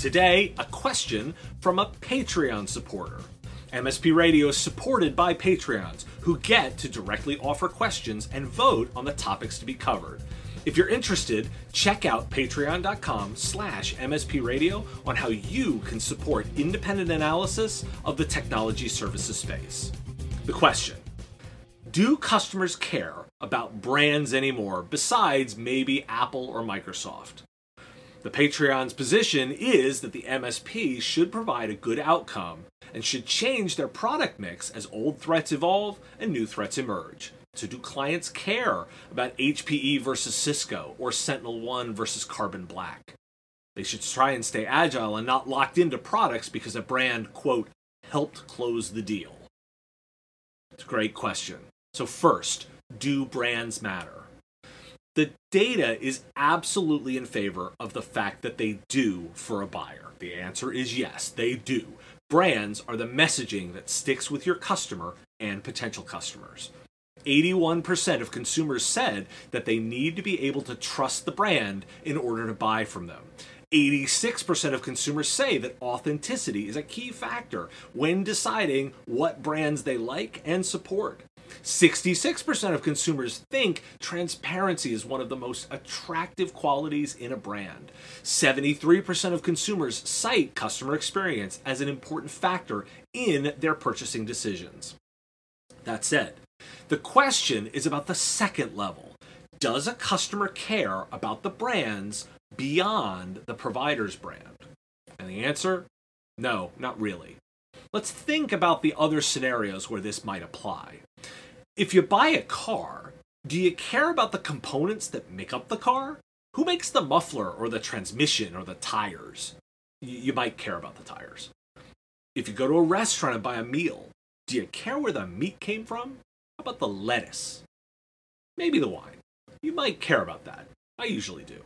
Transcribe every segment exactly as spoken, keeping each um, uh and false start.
Today, a question from a Patreon supporter. M S P Radio is supported by Patreons, who get to directly offer questions and vote on the topics to be covered. If you're interested, check out patreon.com slash mspradio on how you can support independent analysis of the technology services space. The question: do customers care about brands anymore besides maybe Apple or Microsoft? The Patreon's position is that the M S P should provide a good outcome and should change their product mix as old threats evolve and new threats emerge. So do clients care about H P E versus Cisco or Sentinel One versus Carbon Black? They should try and stay agile and not locked into products because a brand, quote, helped close the deal. It's a great question. So first, do brands matter? The data is absolutely in favor of the fact that they do for a buyer. The answer is yes, they do. Brands are the messaging that sticks with your customer and potential customers. eighty-one percent of consumers said that they need to be able to trust the brand in order to buy from them. eighty-six percent of consumers say that authenticity is a key factor when deciding what brands they like and support. sixty-six percent of consumers think transparency is one of the most attractive qualities in a brand. seventy-three percent of consumers cite customer experience as an important factor in their purchasing decisions. That said, the question is about the second level. Does a customer care about the brands beyond the provider's brand? And the answer? No, not really. Let's think about the other scenarios where this might apply. If you buy a car, do you care about the components that make up the car? Who makes the muffler or the transmission or the tires? You might care about the tires. If you go to a restaurant and buy a meal, do you care where the meat came from? How about the lettuce? Maybe the wine. You might care about that. I usually do.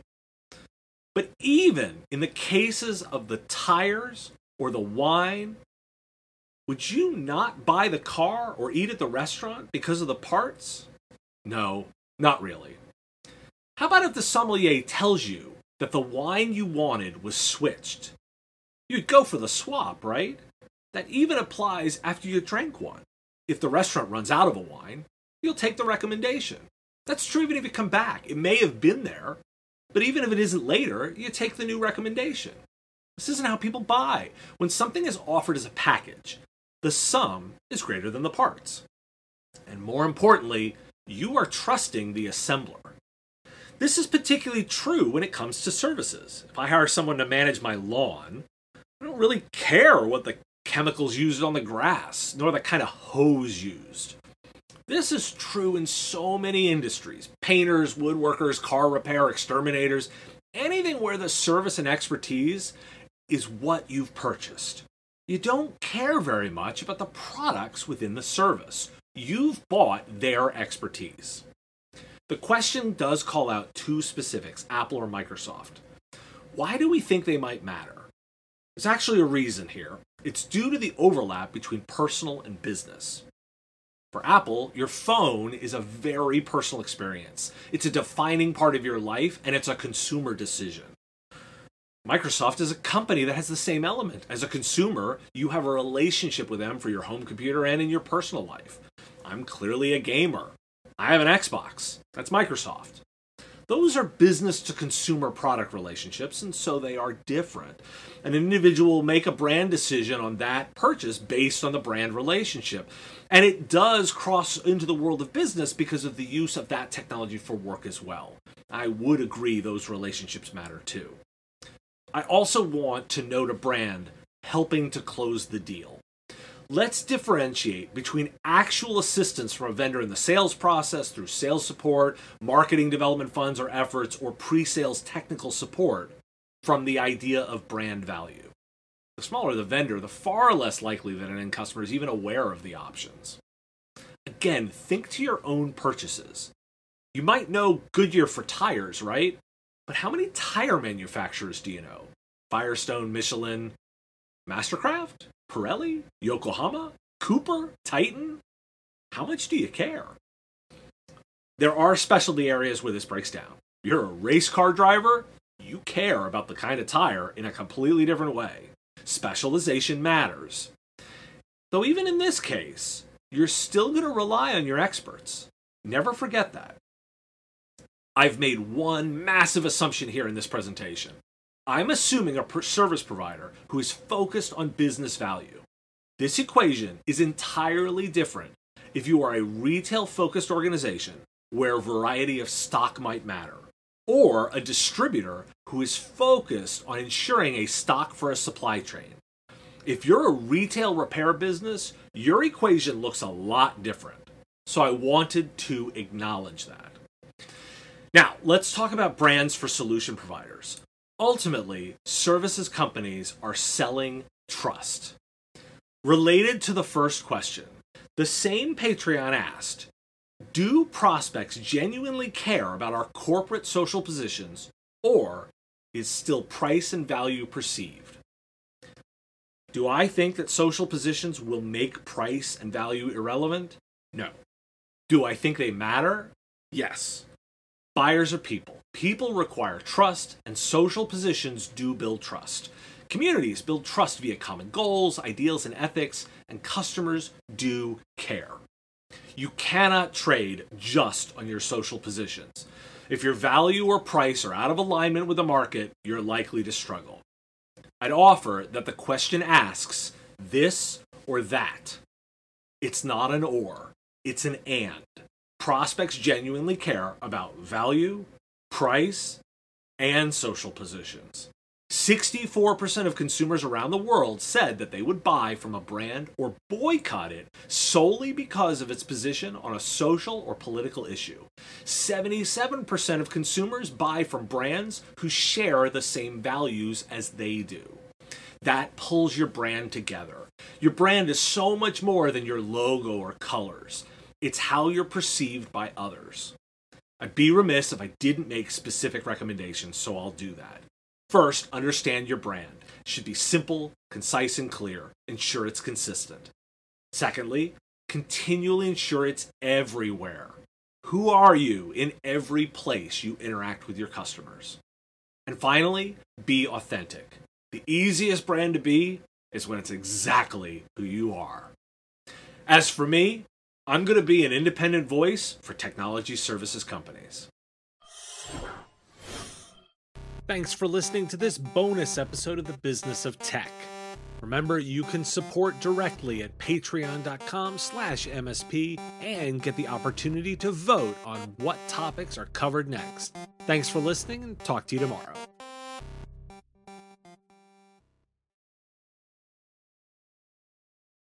But even in the cases of the tires or the wine, would you not buy the car or eat at the restaurant because of the parts? No, not really. How about if the sommelier tells you that the wine you wanted was switched? You'd go for the swap, right? That even applies after you drank one. If the restaurant runs out of a wine, you'll take the recommendation. That's true even if you come back. It may have been there, but even if it isn't later, you take the new recommendation. This isn't how people buy. When something is offered as a package, the sum is greater than the parts. And more importantly, you are trusting the assembler. This is particularly true when it comes to services. If I hire someone to manage my lawn, I don't really care what the chemicals used on the grass, nor the kind of hose used. This is true in so many industries. Painters, woodworkers, car repair, exterminators, anything where the service and expertise is what you've purchased. You don't care very much about the products within the service. You've bought their expertise. The question does call out two specifics, Apple or Microsoft. Why do we think they might matter? There's actually a reason here. It's due to the overlap between personal and business. For Apple, your phone is a very personal experience. It's a defining part of your life, and it's a consumer decision. Microsoft is a company that has the same element. As a consumer, you have a relationship with them for your home computer and in your personal life. I'm clearly a gamer. I have an Xbox. That's Microsoft. Those are business-to-consumer product relationships, and so they are different. An individual will make a brand decision on that purchase based on the brand relationship. And it does cross into the world of business because of the use of that technology for work as well. I would agree those relationships matter too. I also want to note a brand helping to close the deal. Let's differentiate between actual assistance from a vendor in the sales process through sales support, marketing development funds or efforts, or pre-sales technical support from the idea of brand value. The smaller the vendor, the far less likely that an end customer is even aware of the options. Again, think to your own purchases. You might know Goodyear for tires, right? But how many tire manufacturers do you know? Firestone, Michelin, Mastercraft, Pirelli, Yokohama, Cooper, Titan? How much do you care? There are specialty areas where this breaks down. You're a race car driver, you care. care about the kind of tire in a completely different way. Specialization matters. Though even in this case, you're still going to rely on your experts. Never forget that. I've made one massive assumption here in this presentation. I'm assuming a service provider who is focused on business value. This equation is entirely different if you are a retail-focused organization where a variety of stock might matter, or a distributor who is focused on ensuring a stock for a supply chain. If you're a retail repair business, your equation looks a lot different. So I wanted to acknowledge that. Now, let's talk about brands for solution providers. Ultimately, services companies are selling trust. Related to the first question, the same Patreon asked, do prospects genuinely care about our corporate social positions, or is still price and value perceived? Do I think that social positions will make price and value irrelevant? No. Do I think they matter? Yes. Buyers are people. People require trust, and social positions do build trust. Communities build trust via common goals, ideals, and ethics, and customers do care. You cannot trade just on your social positions. If your value or price are out of alignment with the market, you're likely to struggle. I'd offer that the question asks this or that. It's not an or, it's an and. Prospects genuinely care about value, price, and social positions. sixty-four percent of consumers around the world said that they would buy from a brand or boycott it solely because of its position on a social or political issue. seventy-seven percent of consumers buy from brands who share the same values as they do. That pulls your brand together. Your brand is so much more than your logo or colors. It's how you're perceived by others. I'd be remiss if I didn't make specific recommendations, so I'll do that. First, understand your brand. It should be simple, concise, and clear. Ensure it's consistent. Secondly, continually ensure it's everywhere. Who are you in every place you interact with your customers? And finally, be authentic. The easiest brand to be is when it's exactly who you are. As for me, I'm going to be an independent voice for technology services companies. Thanks for listening to this bonus episode of The Business of Tech. Remember, you can support directly at patreon.com slash MSP and get the opportunity to vote on what topics are covered next. Thanks for listening, and talk to you tomorrow.